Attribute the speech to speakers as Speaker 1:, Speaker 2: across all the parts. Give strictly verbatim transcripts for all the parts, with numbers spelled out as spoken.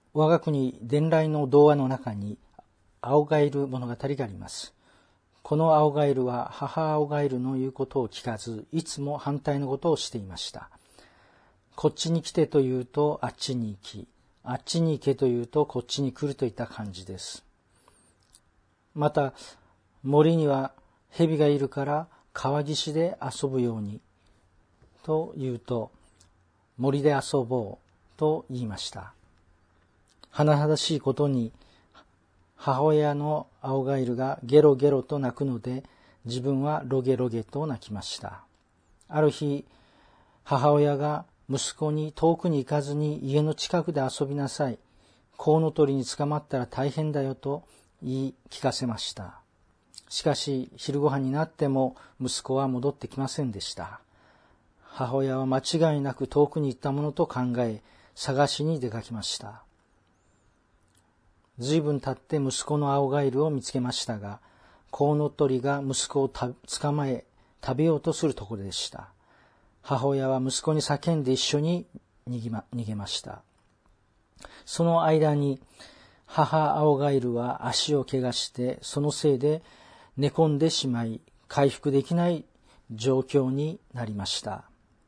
Speaker 1: 我が国伝来の童話の中に青ガエル物語があります。この青ガエルは母青ガエルの言うことを聞かず、いつも反対のことをしていました。こっちに来てと言うとあっちに行き、あっちに行けと言うとこっちに来るといった感じです。また森には蛇がいるから川岸で遊ぶようにと言うと、森で遊ぼうと言いました。甚だしいことに母親の青ガエルがゲロゲロと泣くので、自分はロゲロゲと泣きました。ある日、母親が息子に遠くに行かずに家の近くで遊びなさい。コウノトリに捕まったら大変だよと言い聞かせました。しかし昼ご飯になっても息子は戻ってきませんでした。母親は間違いなく遠くに行ったものと考え、探しに出かけました。ずいぶん経って息子の青ガエルを見つけましたが、コウノトリが息子を捕まえ食べようとするところでした。母親は息子に叫んで一緒に逃げま、逃げました。その間に母青ガエルは足を怪我して、そのせいで寝込んでしまい、回復できない状況になりました。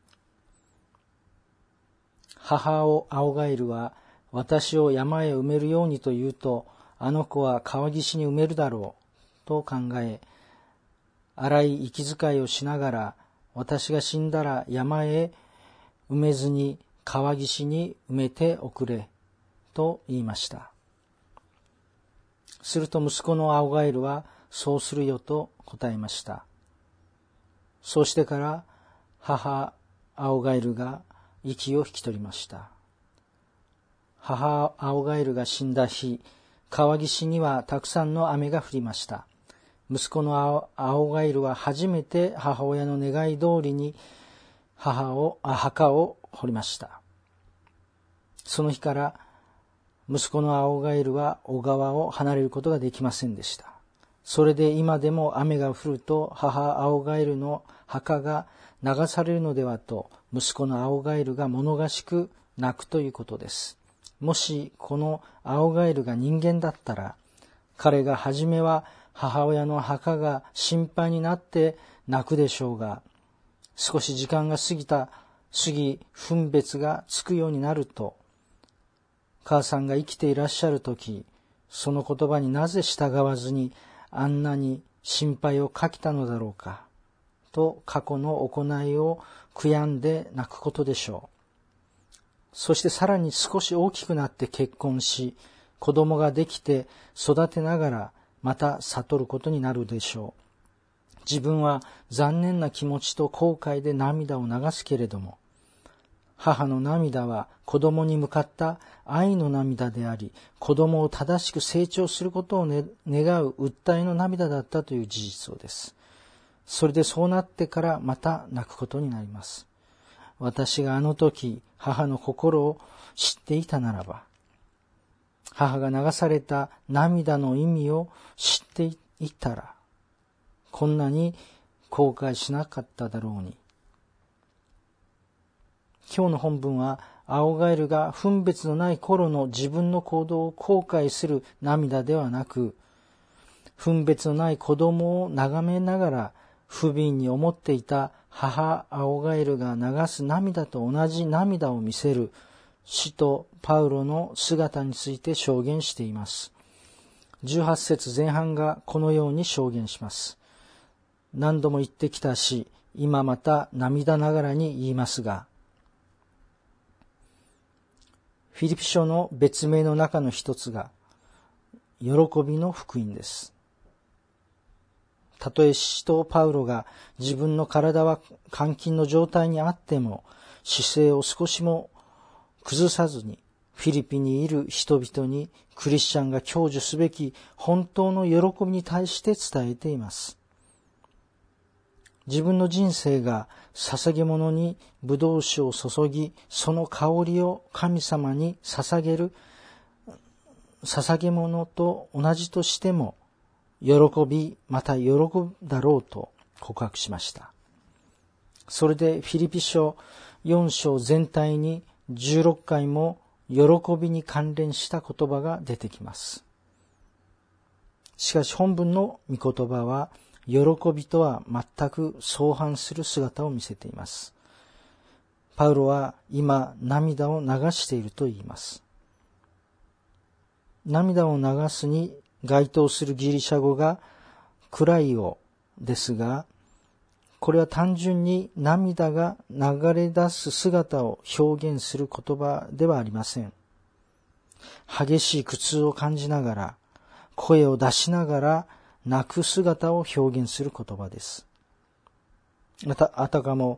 Speaker 1: 母青ガエルは私を山へ埋めるようにと言うと、あの子は川岸に埋めるだろうと考え、荒い息遣いをしながら、私が死んだら山へ埋めずに川岸に埋めておくれと言いました。すると息子の青ガエルはそうするよと答えました。そうしてから母青ガエルが息を引き取りました。母青ガエルが死んだ日、川岸にはたくさんの雨が降りました。息子の青ガエルは初めて母親の願い通りに母を墓を掘りました。その日から息子の青ガエルは小川を離れることができませんでした。それで今でも雨が降ると母青ガエルの墓が流されるのではと、息子の青ガエルが物悲しく泣くということです。もしこの青ガエルが人間だったら、彼が初めは母親の墓が心配になって泣くでしょうが、少し時間が過ぎた、過ぎ分別がつくようになると、母さんが生きていらっしゃるとき、その言葉になぜ従わずにあんなに心配をかけたのだろうか、と過去の行いを悔やんで泣くことでしょう。そしてさらに少し大きくなって結婚し、子供ができて育てながらまた悟ることになるでしょう。自分は残念な気持ちと後悔で涙を流すけれども、母の涙は子供に向かった愛の涙であり、子供を正しく成長することを、ね、願う訴えの涙だったという事実です。それでそうなってからまた泣くことになります。私があの時母の心を知っていたならば、母が流された涙の意味を知っていたら、こんなに後悔しなかっただろうに。今日の本文は、青ガエルが分別のない頃の自分の行動を後悔する涙ではなく、分別のない子供を眺めながら不憫に思っていた母青ガエルが流す涙と同じ涙を見せる使徒パウロの姿について証言しています。じゅうはち節前半がこのように証言します。何度も言ってきたし、今また涙ながらに言いますが、フィリピ書の別名の中の一つが喜びの福音です。たとえ使徒パウロが自分の体は監禁の状態にあっても、姿勢を少しも崩さずにフィリピにいる人々にクリスチャンが享受すべき本当の喜びに対して伝えています。自分の人生が捧げ物にブドウ酒を注ぎ、その香りを神様に捧げる捧げ物と同じとしても、喜び、また喜ぶだろうと告白しました。それでフィリピ書よん章全体にじゅうろっかいも喜びに関連した言葉が出てきます。しかし本文の御言葉は喜びとは全く相反する姿を見せています。パウロは今涙を流していると言います。涙を流すに該当するギリシャ語がクライオですが、これは単純に涙が流れ出す姿を表現する言葉ではありません。激しい苦痛を感じながら、声を出しながら泣く姿を表現する言葉です。また、あたかも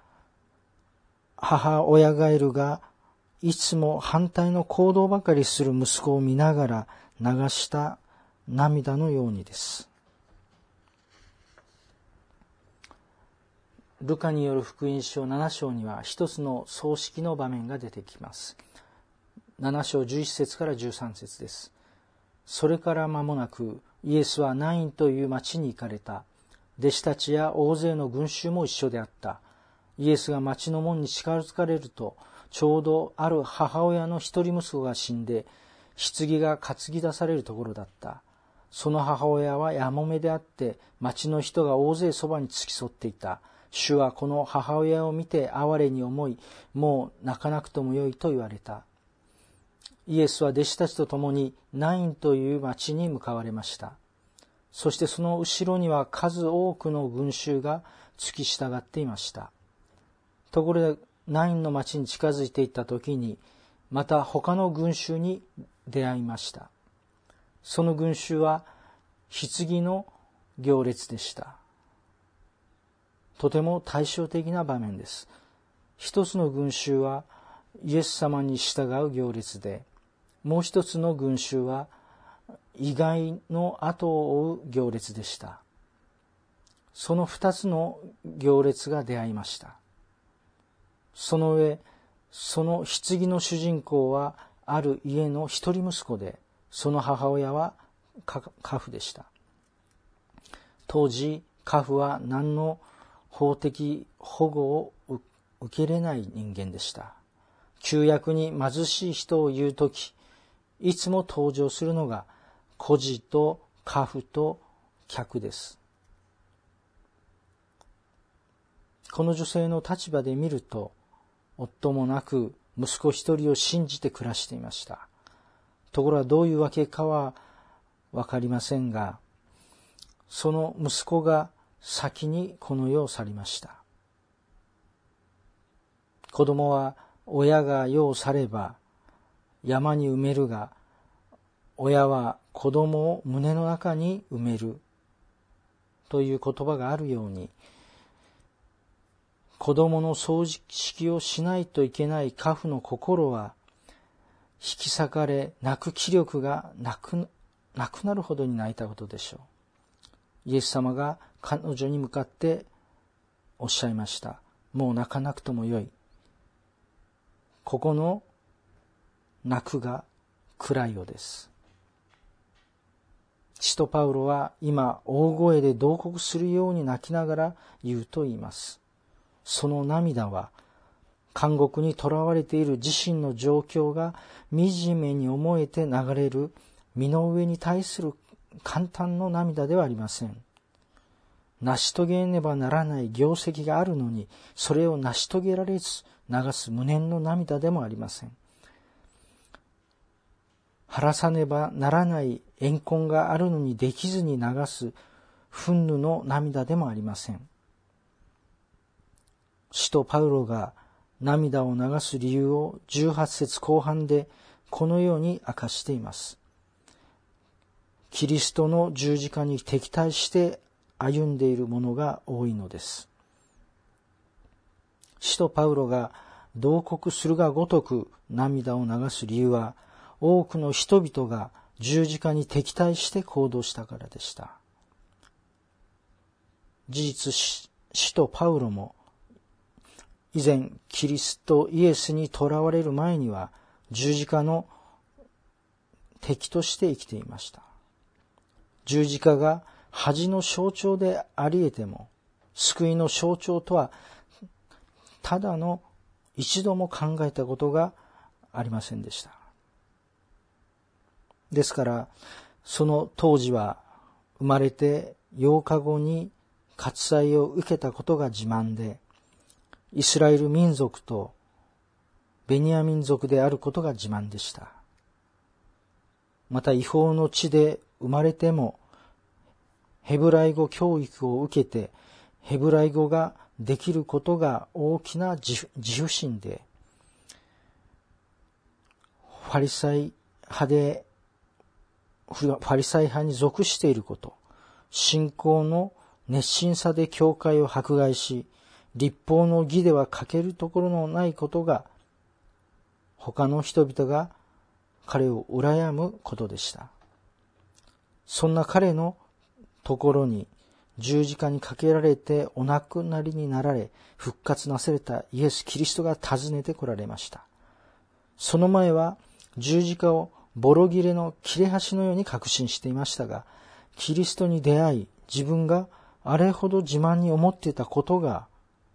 Speaker 1: 母親ガエルがいつも反対の行動ばかりする息子を見ながら流した涙のようにです。ルカによる福音書なな章には一つの葬式の場面が出てきます。なな章じゅういち節からじゅうさん節です。それから間もなくイエスはナインという町に行かれた。弟子たちや大勢の群衆も一緒であった。イエスが町の門に近づかれると、ちょうどある母親の一人息子が死んで、棺が担ぎ出されるところだった。その母親はやもめであって、町の人が大勢そばに付き添っていた。主はこの母親を見て哀れに思い、もう泣かなくともよいと言われた。イエスは弟子たちと共にナインという町に向かわれました。そしてその後ろには数多くの群衆が付き従っていました。ところでナインの町に近づいていった時に、また他の群衆に出会いました。その群衆は棺の行列でした。とても対照的な場面です。一つの群衆はイエス様に従う行列で、もう一つの群衆は意外の後を追う行列でした。その二つの行列が出会いました。その上、その棺の主人公はある家の一人息子で、その母親はカフでした。当時カフは何の法的保護を受けれない人間でした。旧約に貧しい人を言うとき、いつも登場するのが孤児とカフと客です。この女性の立場で見ると、夫もなく息子一人を信じて暮らしていました。ところがどういうわけかはわかりませんが、その息子が先にこの世を去りました。子供は親が世を去れば山に埋めるが、親は子供を胸の中に埋めるという言葉があるように、子供の葬式をしないといけないカフの心は引き裂かれ、泣く気力がなく、なくなるほどに泣いたことでしょう。イエス様が彼女に向かっておっしゃいました。もう泣かなくともよい。ここの泣くが暗いようです。使徒パウロは今大声で慟哭するように泣きながら言うと言います。その涙は監獄に囚われている自身の状況が惨めに思えて流れる身の上に対する簡単の涙ではありません。成し遂げねばならない業績があるのに、それを成し遂げられず流す無念の涙でもありません。晴らさねばならない怨恨があるのにできずに流す憤怒の涙でもありません。使徒パウロが涙を流す理由をじゅうはち節後半でこのように明かしています。キリストの十字架に敵対して歩んでいる者が多いのです。使徒パウロが慟哭するがごとく涙を流す理由は、多くの人々が十字架に敵対して行動したからでした。事実、使徒パウロも以前キリストイエスに囚われる前には十字架の敵として生きていました。十字架が恥の象徴であり得ても、救いの象徴とはただの一度も考えたことがありませんでした。ですからその当時は生まれてようかごに割礼を受けたことが自慢で、イスラエル民族とベニヤ民族であることが自慢でした。また違法の地で生まれてもヘブライ語教育を受けてヘブライ語ができることが大きな自負心で、ファリサイ派でファリサイ派に属していること、信仰の熱心さで教会を迫害し、律法の義では欠けるところのないことが、他の人々が彼を羨むことでした。そんな彼のところに十字架にかけられてお亡くなりになられ、復活なされたイエス・キリストが訪ねて来られました。その前は十字架をボロ切れの切れ端のように確信していましたが、キリストに出会い、自分があれほど自慢に思っていたことが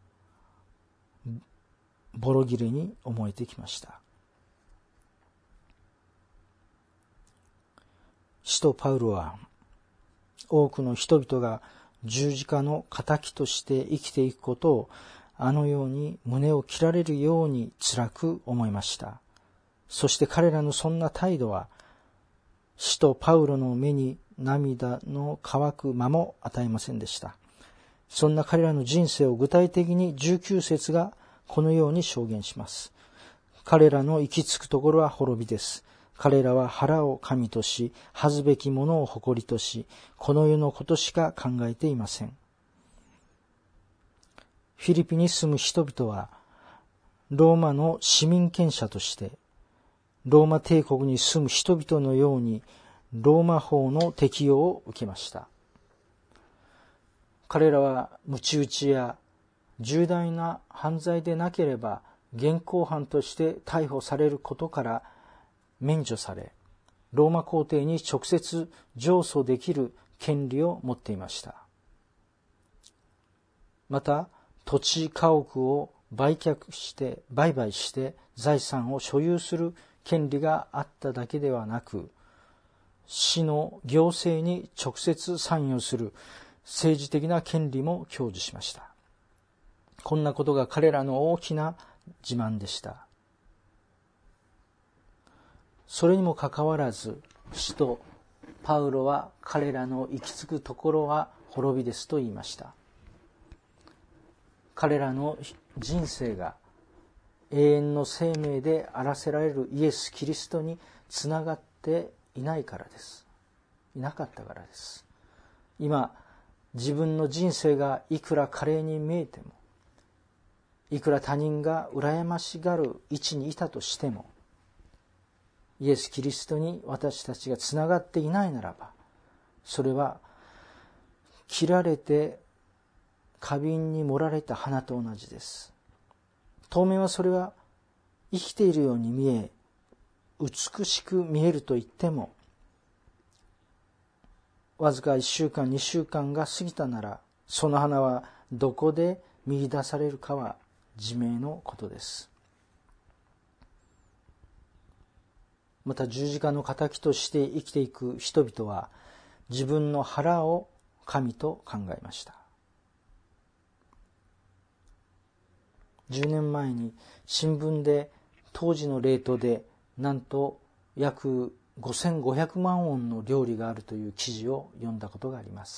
Speaker 1: ボロ切れに思えてきました。使徒パウロは多くの人々が十字架の仇として生きていくことをあのように胸を切られるように辛く思いました。そして彼らのそんな態度は使徒パウロの目に涙の乾く間も与えませんでした。そんな彼らの人生を具体的にじゅうきゅう節がこのように証言します。彼らの行き着くところは滅びです。彼らは腹を神とし、恥ずべきものを誇りとし、この世のことしか考えていません。フィリピに住む人々はローマの市民権者としてローマ帝国に住む人々のようにローマ法の適用を受けました。彼らは鞭打ちや重大な犯罪でなければ現行犯として逮捕されることから免除され、ローマ皇帝に直接上訴できる権利を持っていました。また土地家屋を売却して売買して財産を所有する権利があっただけではなく、市の行政に直接参与する政治的な権利も享受しました。こんなことが彼らの大きな自慢でした。それにもかかわらず、使徒パウロは彼らの行き着くところは滅びですと言いました。彼らの人生が永遠の生命であらせられるイエス・キリストにつながっていないからです。いなかったからです。今、自分の人生がいくら華麗に見えても、いくら他人が羨ましがる位置にいたとしても、イエス・キリストに私たちがつながっていないならば、それは切られて花瓶に盛られた花と同じです。当面はそれは生きているように見え、美しく見えると言っても、わずかいっしゅうかん、にしゅうかんが過ぎたなら、その花はどこで見出されるかは自明のことです。また十字架の仇として生きていく人々は、自分の腹を神と考えました。じゅうねんまえに新聞で当時のレートでなんと約ごせんごひゃくまんウォンの料理があるという記事を読んだことがあります。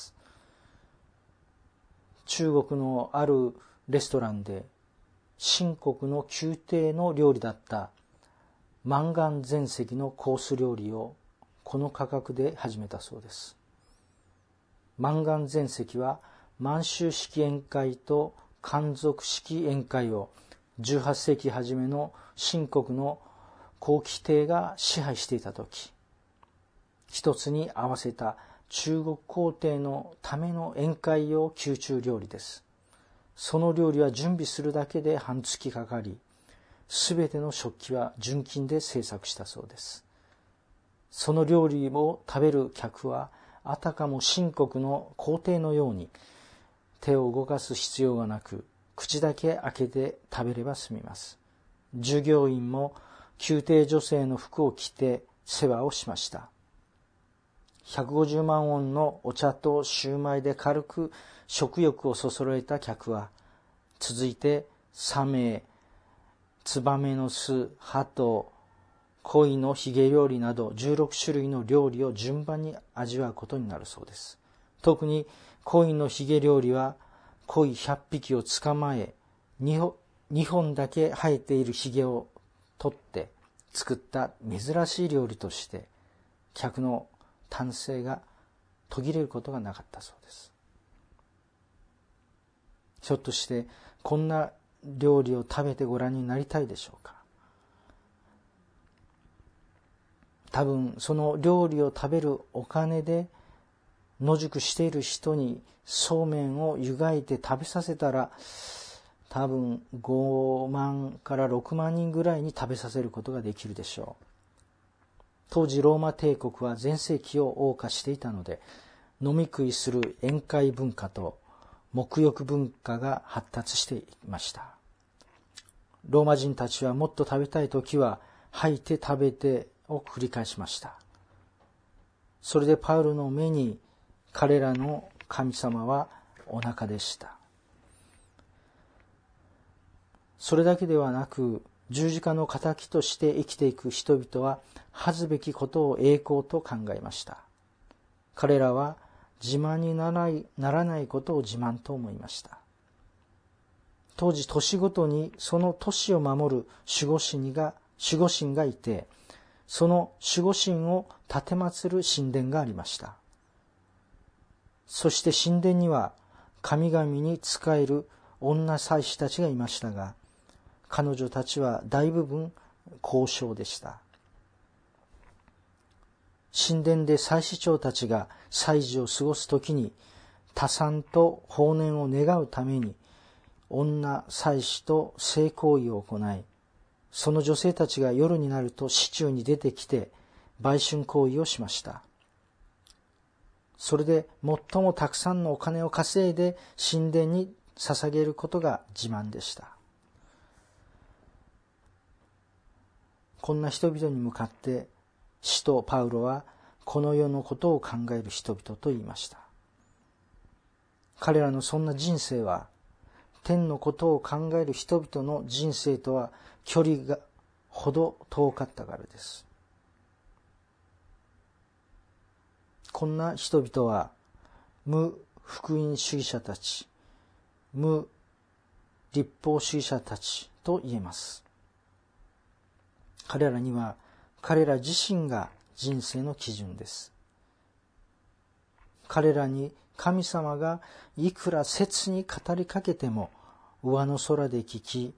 Speaker 1: 中国のあるレストランで秦国の宮廷の料理だった満願全席のコース料理をこの価格で始めたそうです。満願全席は満州式宴会と漢族式宴会をじゅうはっせいき初めの秦国の皇輝帝が支配していた時、一つに合わせた中国皇帝のための宴会用宮中料理です。その料理は準備するだけで半月かかり、すべての食器は純金で製作したそうです。その料理を食べる客はあたかも秦国の皇帝のように手を動かす必要がなく、口だけ開けて食べれば済みます。従業員も宮廷女性の服を着て世話をしました。ひゃくごじゅうまんウォンのお茶とシューマイで軽く食欲をそそられた客は、続いてサメ、ツバメの巣、ハト、鯉のヒゲ料理などじゅうろくしゅるいの料理を順番に味わうことになるそうです。特に鯉のヒゲ料理は、鯉ひゃっぴきを捕まえ、にほんだけ生えているヒゲを取って作った珍しい料理として、客の丹精が途切れることがなかったそうです。ひょっとしてこんな料理を食べてご覧になりたいでしょうか。多分その料理を食べるお金で野宿している人にそうめんを湯がいて食べさせたら、多分ごまんからろくまんにんぐらいに食べさせることができるでしょう。当時ローマ帝国は全盛期を謳歌していたので、飲み食いする宴会文化と沐浴文化が発達していました。ローマ人たちはもっと食べたいときは吐いて食べてを繰り返しました。それでパウロの目に彼らの神様はお腹でした。それだけではなく、十字架の敵として生きていく人々は恥ずべきことを栄光と考えました。彼らは自慢にならない、ならないことを自慢と思いました。当時年ごとにその年を守る守護神が、守護神がいて、その守護神を奉る神殿がありました。そして神殿には神々に仕える女祭司たちがいましたが、彼女たちは大部分高尚でした。神殿で祭司長たちが祭事を過ごすときに、多産と豊年を願うために女祭司と性行為を行い、その女性たちが夜になると市中に出てきて売春行為をしました。それで最もたくさんのお金を稼いで神殿に捧げることが自慢でした。こんな人々に向かって使徒パウロはこの世のことを考える人々と言いました。彼らのそんな人生は天のことを考える人々の人生とは距離がほど遠かったからです。こんな人々は無福音主義者たち、無律法主義者たちと言えます。彼らには彼ら自身が人生の基準です。彼らに神様がいくら切に語りかけても上の空で聞き、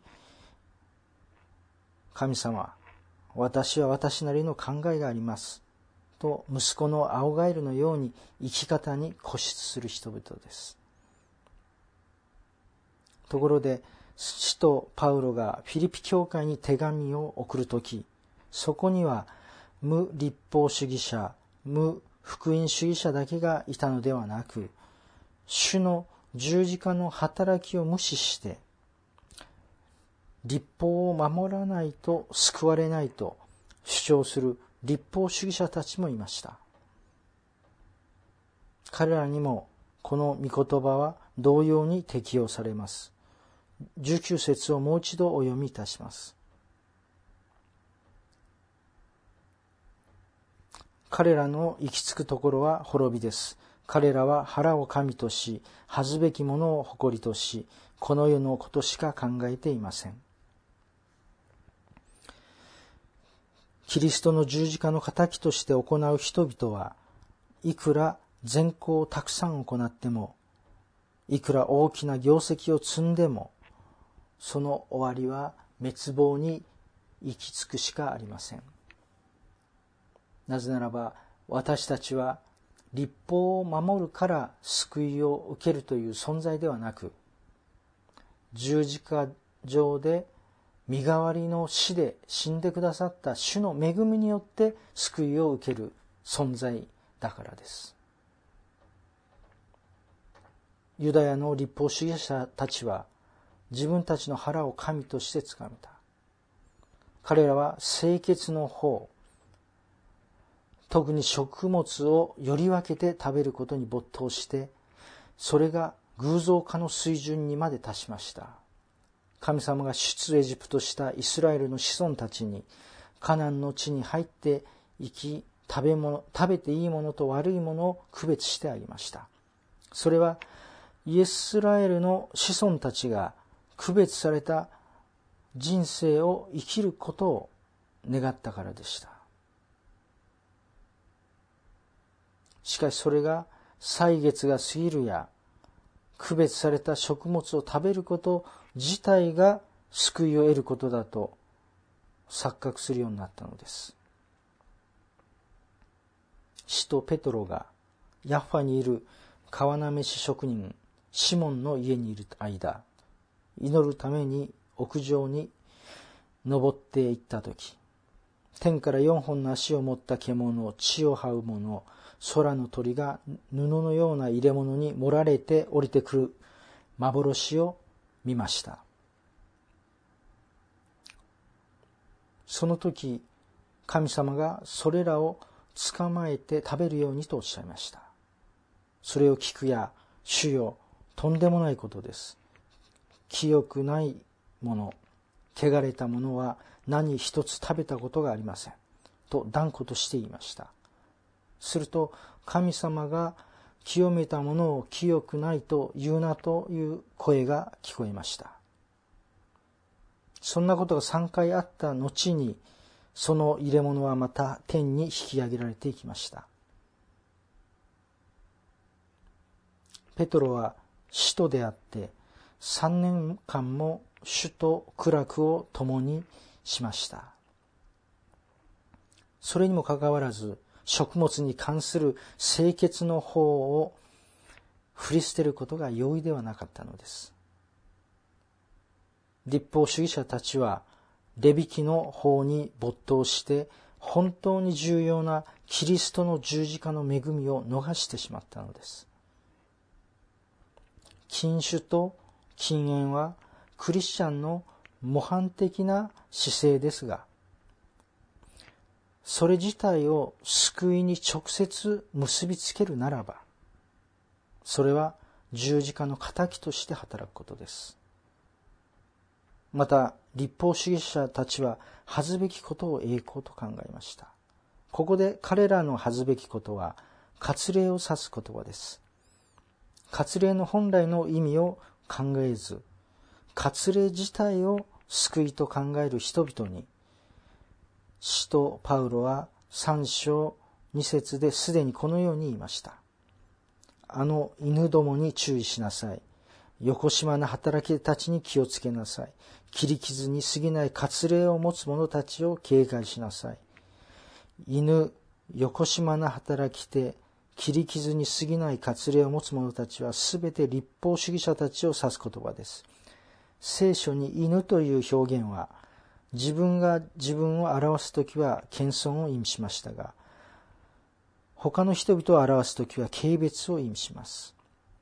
Speaker 1: 神様、私は私なりの考えがありますと息子の青ガエルのように生き方に固執する人々です。ところで使徒パウロがフィリピ教会に手紙を送るとき、そこには無律法主義者、無福音主義者だけがいたのではなく、主の十字架の働きを無視して律法を守らないと救われないと主張する律法主義者たちもいました。彼らにもこの御言葉は同様に適用されます。じゅうきゅう節をもう一度お読みいたします。彼らの行き着くところは滅びです。彼らは腹を神とし、恥ずべきものを誇りとし、この世のことしか考えていません。キリストの十字架の敵として行う人々はいくら善行をたくさん行っても、いくら大きな業績を積んでも、その終わりは滅亡に行き着くしかありません。なぜならば私たちは律法を守るから救いを受けるという存在ではなく、十字架上で身代わりの死で死んでくださった主の恵みによって救いを受ける存在だからです。ユダヤの律法主義者たちは自分たちの腹を神としてつかめた。 彼らは清潔の方、特に食物をより分けて食べることに没頭して、それが偶像化の水準にまで達しました。神様が出エジプトしたイスラエルの子孫たちに、カナンの地に入って行き、食べ物、食べていいものと悪いものを区別してあげました。それはイスラエルの子孫たちが区別された人生を生きることを願ったからでした。しかしそれが歳月が過ぎるや、区別された食物を食べること自体が救いを得ることだと錯覚するようになったのです。使徒ペトロがヤッファにいる川なめし職人シモンの家にいる間、祈るために屋上に登っていったとき、天から四本の足を持った獣、地を這う者、空の鳥が布のような入れ物に盛られて降りてくる幻を見ました。その時、神様がそれらを捕まえて食べるようにとおっしゃいました。それを聞くや、主よ、とんでもないことです。清くないもの、汚れたものは何一つ食べたことがありません。と断固として言いました。すると、神様が清めたものを清くないと言うなという声が聞こえました。そんなことがさんかいあった後に、その入れ物はまた天に引き上げられていきました。ペトロは使徒であってさんねんかんも主と苦楽を共にしました。それにもかかわらず、食物に関する清潔の方を振り捨てることが容易ではなかったのです。律法主義者たちはレビ記の方に没頭して本当に重要なキリストの十字架の恵みを逃してしまったのです。禁酒と禁煙はクリスチャンの模範的な姿勢ですが、それ自体を救いに直接結びつけるならば、それは十字架の仇として働くことです。また、律法主義者たちは恥ずべきことを栄光と考えました。ここで彼らの恥ずべきことは、割礼を指す言葉です。割礼の本来の意味を考えず、割礼自体を救いと考える人々に、使徒パウロはさん章に節ですでにこのように言いました。あの犬どもに注意しなさい。よこしまな働き手たちに気をつけなさい。切り傷に過ぎない割礼を持つ者たちを警戒しなさい。犬、よこしまな働き手、切り傷に過ぎない割礼を持つ者たちはすべて律法主義者たちを指す言葉です。聖書に犬という表現は、自分が自分を表すときは謙遜を意味しましたが、他の人々を表すときは軽蔑を意味します。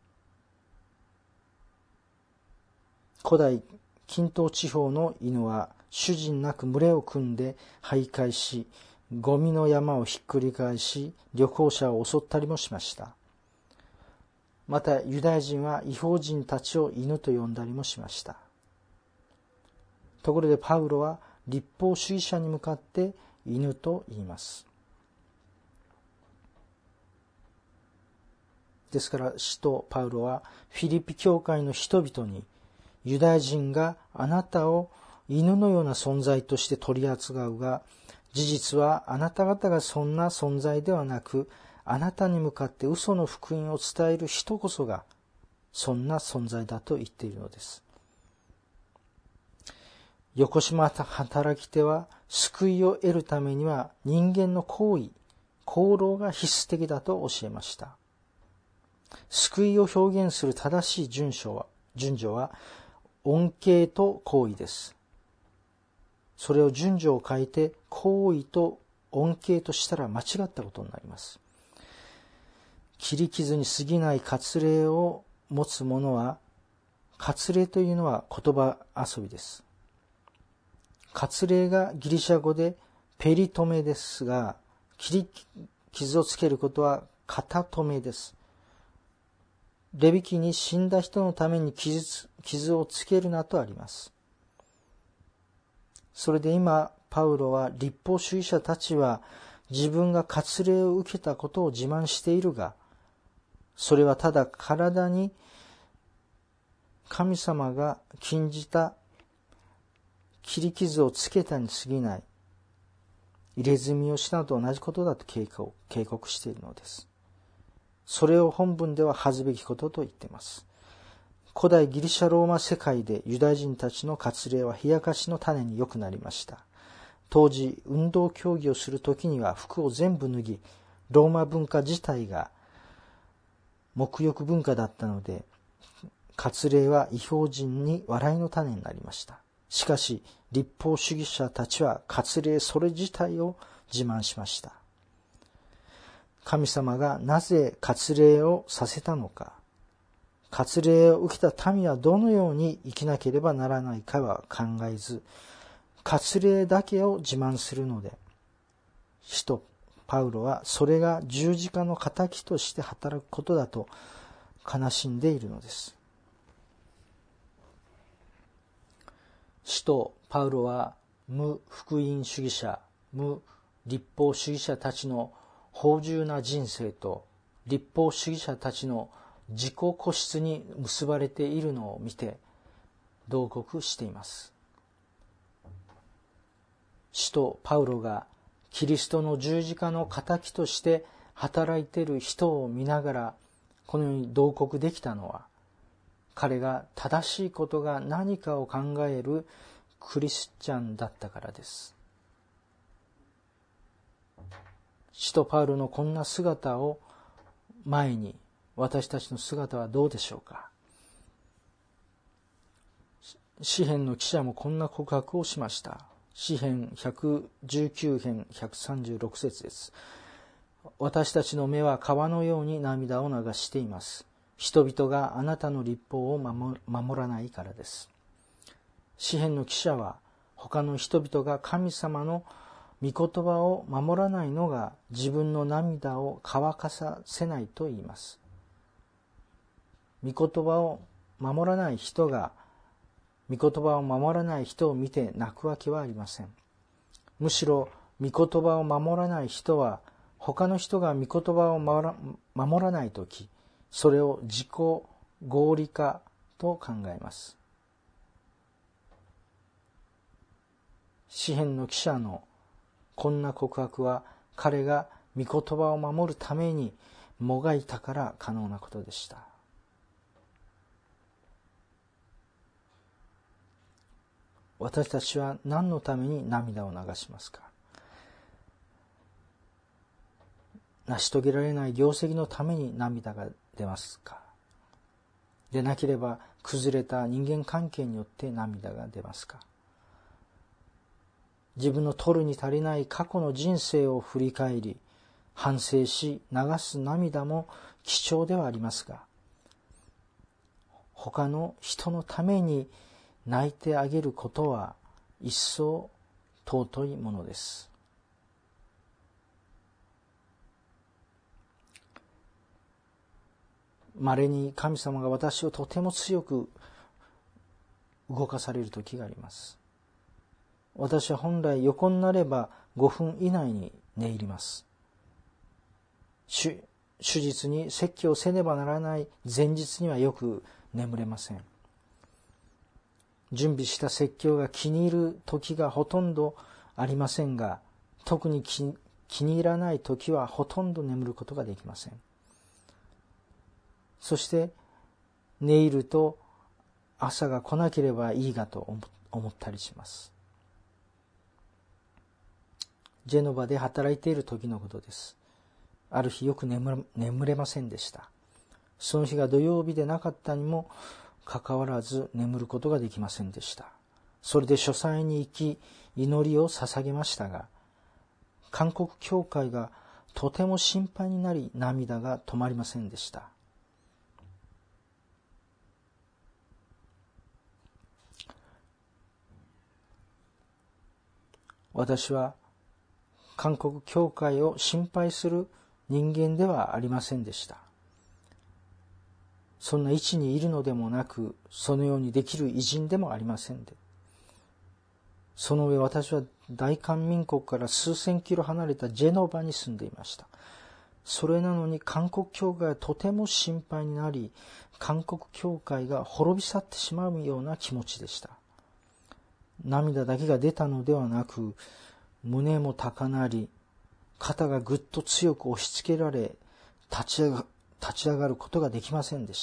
Speaker 1: 古代近東地方の犬は主人なく群れを組んで徘徊し、ゴミの山をひっくり返し、旅行者を襲ったりもしました。またユダヤ人は異邦人たちを犬と呼んだりもしました。ところでパウロは律法主義者に向かって犬と言います。ですから使徒パウロはフィリピ教会の人々に、ユダヤ人があなたを犬のような存在として取り扱うが、事実はあなた方がそんな存在ではなく、あなたに向かって嘘の福音を伝える人こそがそんな存在だと言っているのです。よこしま働き手は救いを得るためには人間の行為、行動が必須的だと教えました。救いを表現する正しい順序は、順序は恩恵と行為です。それを順序を変えて行為と恩恵としたら間違ったことになります。切り傷に過ぎない割礼を持つ者は、割礼というのは言葉遊びです。 割礼がギリシャ語でペリトメですが、切り傷をつけることは肩止めです。レビ記に死んだ人のために 傷, 傷をつけるなとあります。それで今パウロは律法主義者たちは自分が割礼を受けたことを自慢しているが、それはただ体に神様が禁じた切り傷をつけたに過ぎない、入れ墨をしたのと同じことだと警告、警告しているのです。それを本文では恥ずべきことと言っています。古代ギリシャローマ世界でユダヤ人たちの割礼は冷やかしの種によくなりました。当時運動競技をするときには服を全部脱ぎ、ローマ文化自体が沐浴文化だったので、割礼は異邦人に笑いの種になりました。しかし律法主義者たちは割礼それ自体を自慢しました。神様がなぜ割礼をさせたのか、割礼を受けた民はどのように生きなければならないかは考えず、割礼だけを自慢するので、使徒パウロはそれが十字架の敵として働くことだと悲しんでいるのです。使徒パウロは無福音主義者、無律法主義者たちの芳醇な人生と律法主義者たちの自己固執に結ばれているのを見て同国しています。使徒パウロがキリストの十字架の敵として働いている人を見ながらこのように同国できたのは、彼が正しいことが何かを考えるクリスチャンだったからです。使徒パウロのこんな姿を前に私たちの姿はどうでしょうか。詩編の記者もこんな告白をしました。詩編ひゃくじゅうきゅう編ひゃくさんじゅうろく節です。私たちの目は川のように涙を流しています。人々があなたの律法を守らないからです。詩編の記者は他の人々が神様の御言葉を守らないのが自分の涙を乾かさせないと言います。御言葉を守らない人が御言葉を守らない人を見て泣くわけはありません。むしろ御言葉を守らない人は他の人が御言葉を守らないとき、それを自己合理化と考えます。詩編の記者のこんな告白は彼が御言葉を守るためにもがいたから可能なことでした。私たちは何のために涙を流しますか。成し遂げられない業績のために涙が出ますか。でなければ崩れた人間関係によって涙が出ますか。自分の取るに足りない過去の人生を振り返り反省し流す涙も貴重ではありますが、他の人のために泣いてあげることは一層尊いものです。稀に神様が私をとても強く動かされる時があります。私は本来横になればごふん以内に寝入ります。手術に説教せねばならない前日にはよく眠れません。準備した説教が気に入る時がほとんどありませんが、特に 気, 気に入らない時はほとんど眠ることができません。そして寝入ると朝が来なければいいがと思ったりします。ジェノバで働いている時のことです。ある日よく 眠, 眠れませんでした。その日が土曜日でなかったにもかかわらず眠ることができませんでした。それで書斎に行き祈りを捧げましたが、韓国教会がとても心配になり涙が止まりませんでした。 私は韓国教会を心配する人間ではありませんでした。そんな位置にいるのでもなく、そのようにできる偉人でもありませんで、その上私は大韓民国から数千キロ離れたジェノバに住んでいました。それなのに韓国教会はとても心配になり、韓国教会が滅び去ってしまうような気持ちでした。涙だけが出たのではなく、胸も高鳴り、肩がぐっと強く押し付けられ、立ち上が、立ち上がることができませんでした。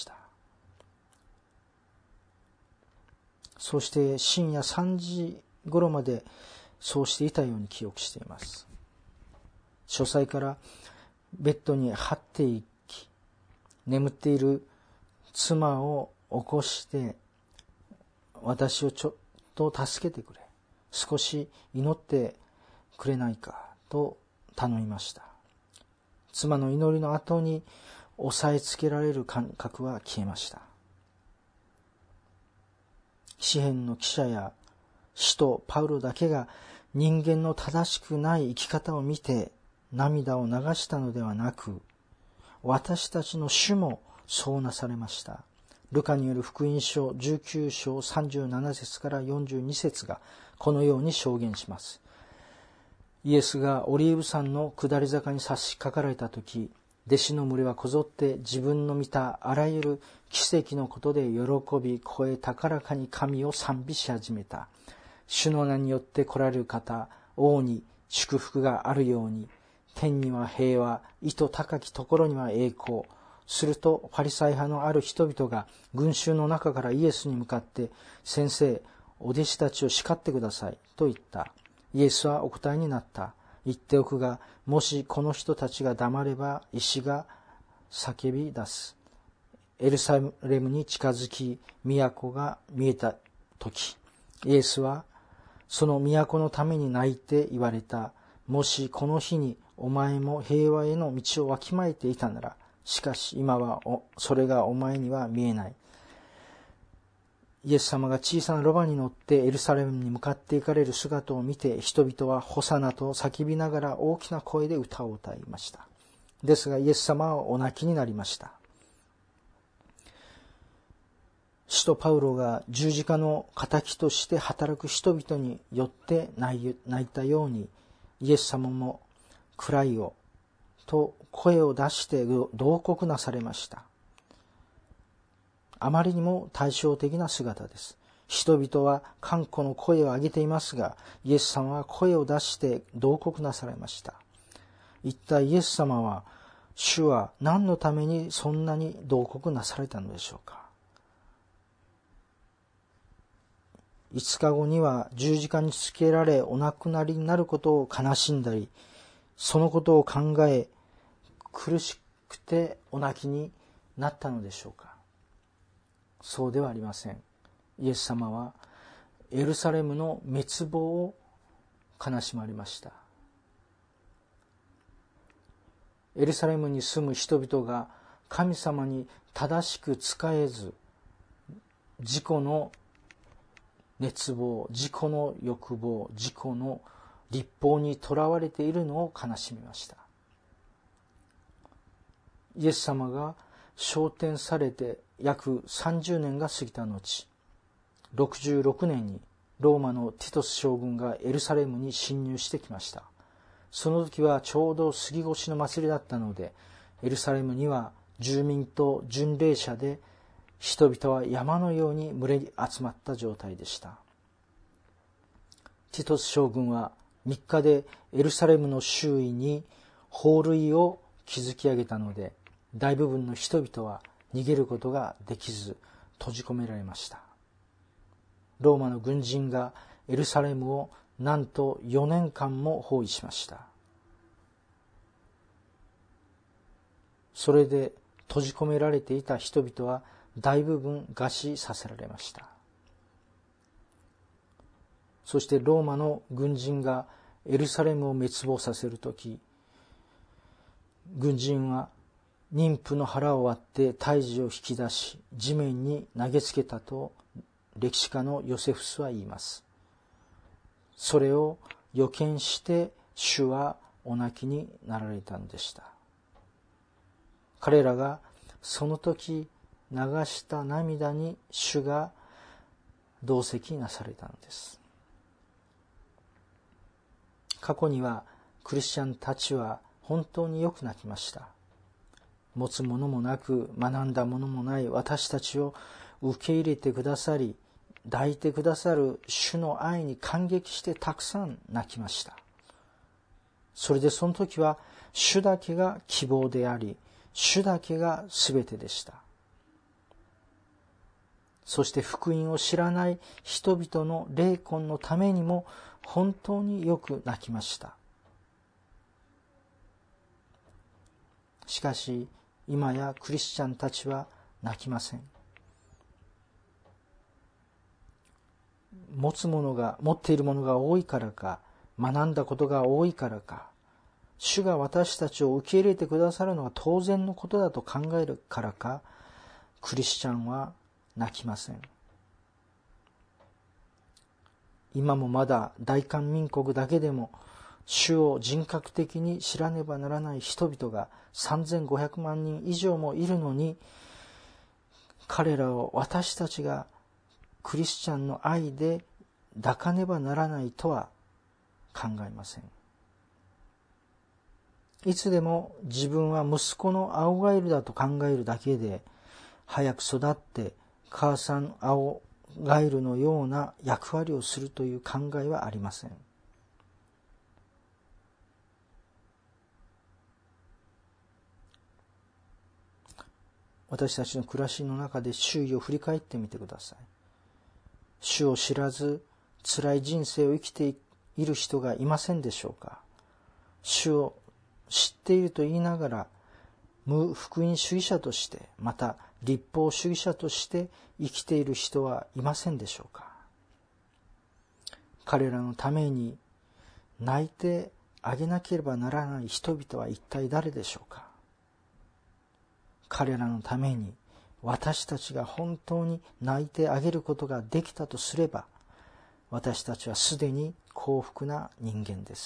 Speaker 1: そして深夜さんじ頃までそうしていたように記憶しています。書斎からベッドに這っていき、眠っている妻を起こして、私をちょっと助けてくれ、少し祈ってくれないかと頼みました。妻の祈りの後に押さえつけられる感覚は消えました。詩編の記者や使徒パウロだけが人間の正しくない生き方を見て涙を流したのではなく、私たちの主もそうなされました。ルカによる福音書じゅうきゅう章さんじゅうなな節からよんじゅうに節がこのように証言します。イエスがオリーブ山の下り坂に差し掛かられた時、弟子の群れはこぞって自分の見たあらゆる奇跡のことで喜び、声高らかに神を賛美し始めた。主の名によって来られる方、王に祝福があるように、天には平和、意図高きところには栄光。するとファリサイ派のある人々が群衆の中からイエスに向かって、先生、お弟子たちを叱ってくださいと言った。イエスはお答えになった。言っておくが、もしこの人たちが黙れば石が叫び出す。エルサレムに近づき、都が見えた時、イエスはその都のために泣いて言われた。もしこの日にお前も平和への道をわきまえていたなら、しかし今はそれがお前には見えない。イエス様が小さなロバに乗ってエルサレムに向かって行かれる姿を見て、人々はホサナと叫びながら大きな声で歌を歌いました。ですがイエス様はお泣きになりました。使徒パウロが十字架の敵として働く人々によって泣いたように、イエス様もクライオと声を出して慟哭なされました。あまりにも対照的な姿です。人々は歓呼の声を上げていますが、イエス様は声を出して慟哭なされました。一体イエス様は、主は何のためにそんなに慟哭なされたのでしょうか。五日後には十字架につけられお亡くなりになることを悲しんだり、そのことを考え苦しくてお泣きになったのでしょうか。そうではありません。イエス様はエルサレムの滅亡を悲しまれました。エルサレムに住む人々が神様に正しく仕えず、自己の熱望、自己の欲望、自己の律法にとらわれているのを悲しみました。イエス様が昇天されて約さんじゅうねんが過ぎた後、ろくじゅうろくねんにローマのティトス将軍がエルサレムに侵入してきました。その時はちょうど杉越の祭りだったので、エルサレムには住民と巡礼者で人々は山のように群れに集まった状態でした。ティトス将軍はみっかでエルサレムの周囲に堡塁を築き上げたので、大部分の人々は逃げることができず閉じ込められました。ローマの軍人がエルサレムをなんとよねんかんも包囲しました。それで閉じ込められていた人々は大部分餓死させられました。そしてローマの軍人がエルサレムを滅亡させるとき、軍人は妊婦の腹を割って胎児を引き出し地面に投げつけたと歴史家のヨセフスは言います。それを予見して主はお泣きになられたのでした。彼らがその時流した涙に主が同席なされたのです。過去にはクリスチャンたちは本当によく泣きました。持つものもなく学んだものもない私たちを受け入れてくださり、抱いてくださる主の愛に感激してたくさん泣きました。それでその時は主だけが希望であり、主だけが全てでした。そして福音を知らない人々の霊魂のためにも本当によく泣きました。しかし今やクリスチャンたちは泣きません。持つものが持っているものが多いからか、学んだことが多いからか、主が私たちを受け入れてくださるのは当然のことだと考えるからか、クリスチャンは泣きません。今もまだ大韓民国だけでも主を人格的に知らねばならない人々がさんぜんごひゃくまんにん以上もいるのに、彼らを私たちがクリスチャンの愛で抱かねばならないとは考えません。いつでも自分は息子の青ガエルだと考えるだけで、早く育って母さん青ガエルのような役割をするという考えはありません。私たちの暮らしの中で周囲を振り返ってみてください。主を知らず辛い人生を生きている人がいませんでしょうか。主を知っていると言いながら無福音主義者として、また立法主義者として生きている人はいませんでしょうか。彼らのために泣いてあげなければならない人々は一体誰でしょうか。彼らのために私たちが本当に泣いてあげることができたとすれば、私たちはすでに幸福な人間です。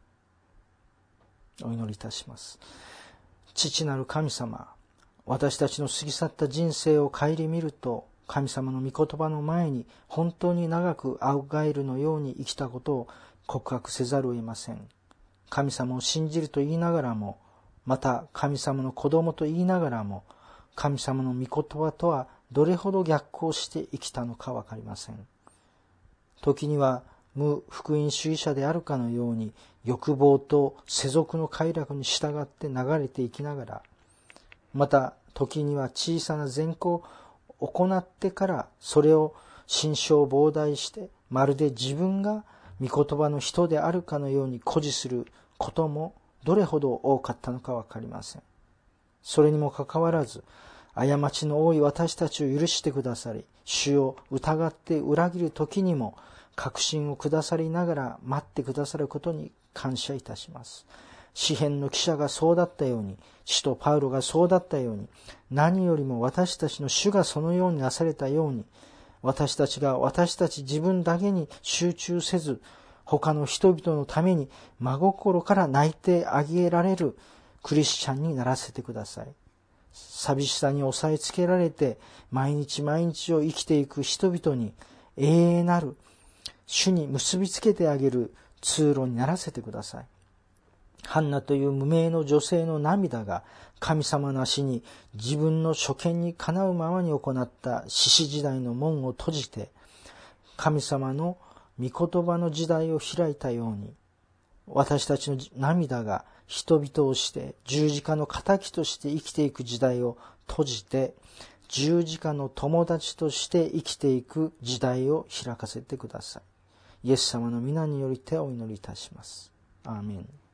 Speaker 1: お祈りいたします。父なる神様、私たちの過ぎ去った人生を顧みると、神様の御言葉の前に本当に長く青ガエルのように生きたことを告白せざるを得ません。神様を信じると言いながらも、また神様の子供と言いながらも、神様の御言葉とはどれほど逆行して生きたのか分かりません。時には無福音主義者であるかのように欲望と世俗の快楽に従って流れていきながら、また時には小さな善行を行ってからそれを心象膨大してまるで自分が御言葉の人であるかのように誇示することもどれほど多かったのか分かりません。それにもかかわらず過ちの多い私たちを許してくださり、主を疑って裏切る時にも確信をくださりながら待ってくださることに感謝いたします。詩編の記者がそうだったように、使徒パウロがそうだったように、何よりも私たちの主がそのようになされたように、私たちが私たち自分だけに集中せず、他の人々のために真心から泣いてあげられるクリスチャンにならせてください。寂しさに抑えつけられて毎日毎日を生きていく人々に永遠なる主に結びつけてあげる通路にならせてください。ハンナという無名の女性の涙が神様の足に自分の所見にかなうままに行った士師時代の門を閉じて神様の御言葉の時代を開いたように、私たちの涙が人々をして十字架の仇として生きていく時代を閉じて、十字架の友達として生きていく時代を開かせてください。イエス様の皆によりてお祈りいたします。アーメン。